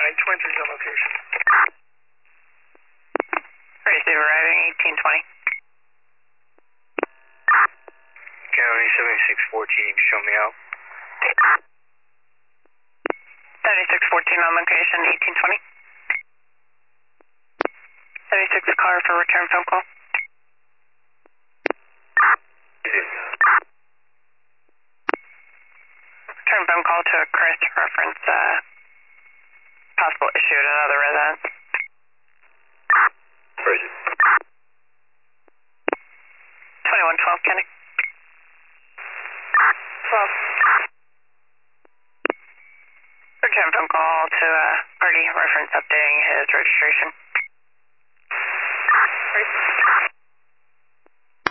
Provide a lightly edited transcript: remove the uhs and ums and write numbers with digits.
23's on location. Receive arriving 1820. County 7614, show me out. 7614 on location, 1820. 76 car for return phone call. Return phone call to a Chris reference, possible issue at another residence. Where is it? 2112, Kenny. 12. Return phone call to party reference updating his registration. Right.